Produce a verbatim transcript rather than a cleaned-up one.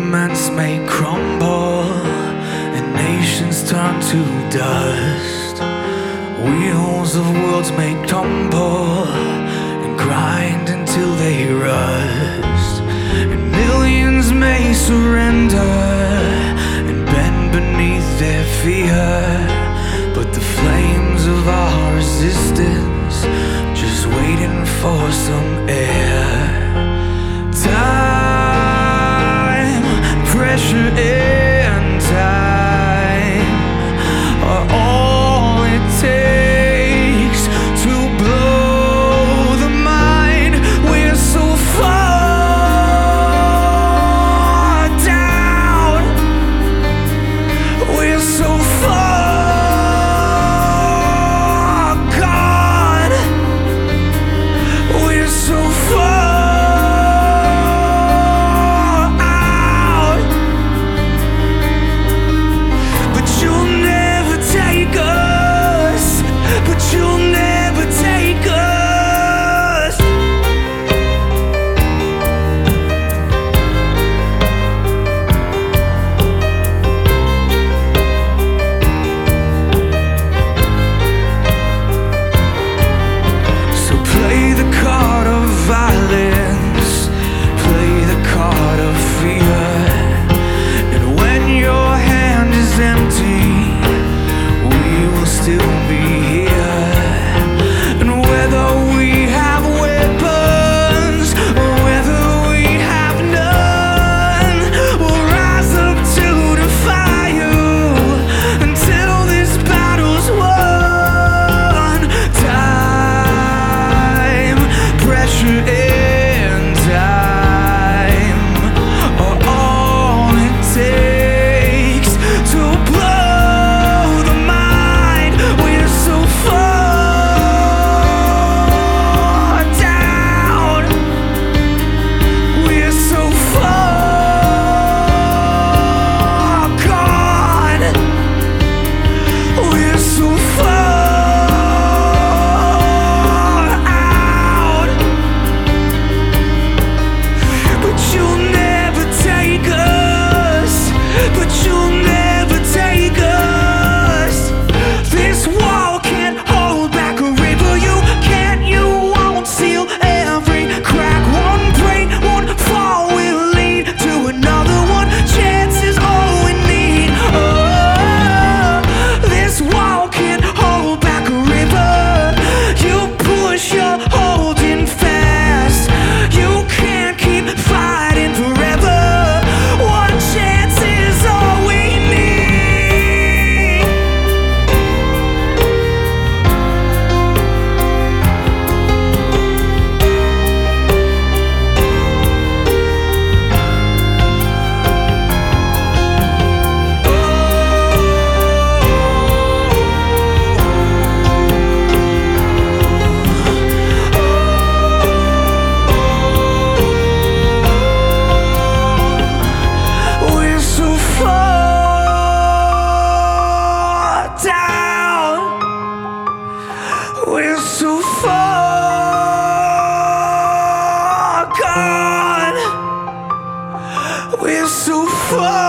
Monuments may crumble and nations turn to dust. Wheels of worlds may tumble and grind until they rust. And millions may surrender and bend beneath their fear. But the flames of our resistance just waiting for some air. Time, pressure and time are all it takes to blow the mind. We're so far down, we're so far gone, we're so far we're so far gone, we're so far